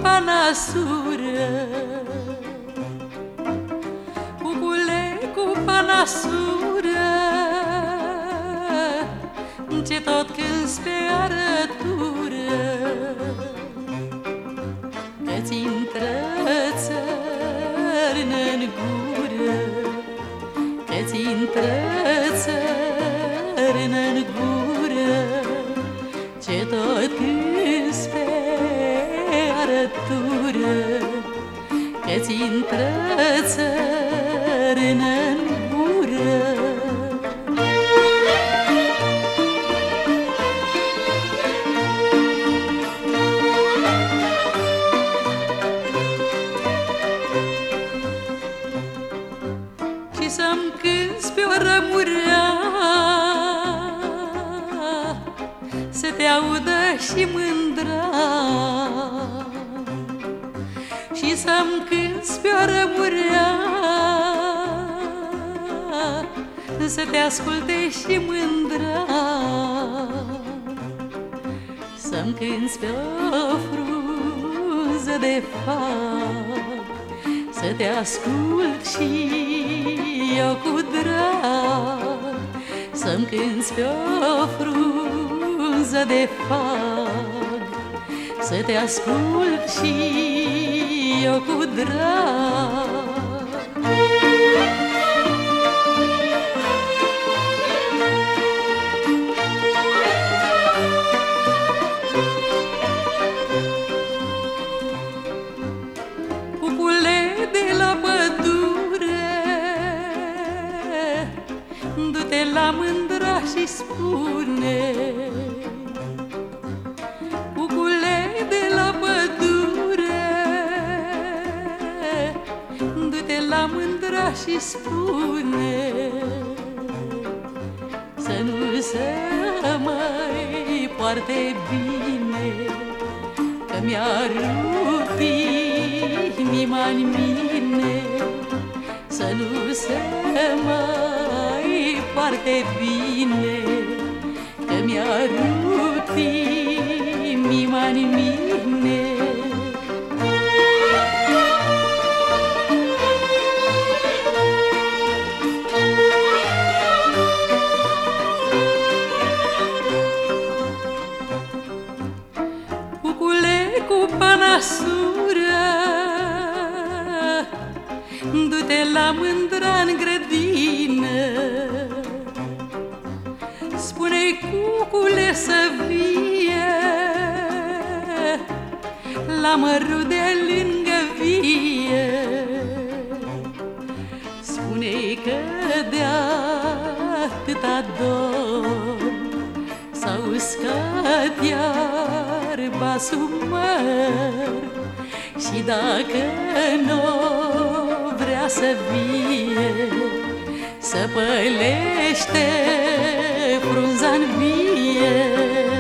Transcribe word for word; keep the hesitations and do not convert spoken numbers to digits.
panasură, cucule cu panasură, ce tot cânti pe arătură, că-ți intră țărână-n gură, că-ți intră țărână-n gură, ce tot cânti pe arătură, că-ți intră țărână-n gură. Și să-mi cânti pe o rămurea, să te audă și mândra, și să-mi cânti pe o rămurea, să te asculte și mândra, să-mi cânti pe o frunză de fac, să te ascult și eu cu drag, să-mi cânti pe o frunză de fag, să te ascult și eu cu drag. Cucule de la pădure, du-te la mândra și spune, cucule de la pădure, du-te la mândra și spune, să nu se mai poarte bine, că mi-a rupt inima-n mine, să nu se mai poarte bine, că mi-a rupt inima-n mine. Cucule cu panasură, du-te la mândra-n grădină, spune-i cucule să vie la mărul de lângă vie, spune-i că de-atâta dor s-a uscat iarba sub măr, și dacă n-o vrea să vie, să pălește frunza-n vie.